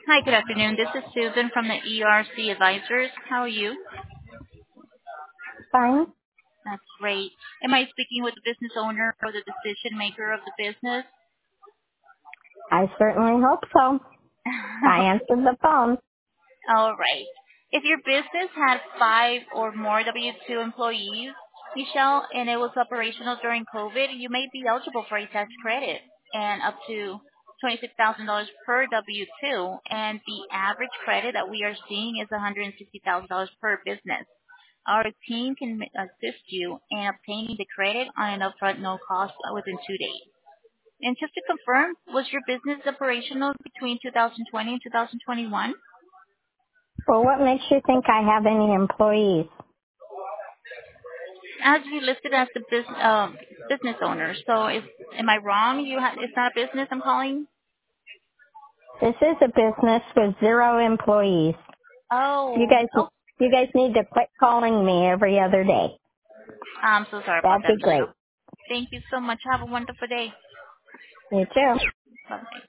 Hi, good afternoon. This is Susan from the ERC Advisors. How are you? Fine. That's great. Am I speaking with the business owner or the decision maker of the business? I certainly hope so. I answered the phone. All right. If your business had 5 or more W-2 employees, Michelle, and it was operational during COVID, you may be eligible for a tax credit and up to $26,000 per W-2, and the average credit that we are seeing is $160,000 per business. Our team can assist you in obtaining the credit on an upfront no cost within 2 days. And just to confirm, was your business operational between 2020 and 2021? Well, what makes you think I have any employees? As you listed as the business owner, so am I wrong? It's not a business I'm calling? This is a business with 0 employees. You Oh, guys, you guys need to quit calling me every other day. I'm so sorry about That'd that, be great. Michelle. Thank you so much. Have a wonderful day. You too. Bye-bye.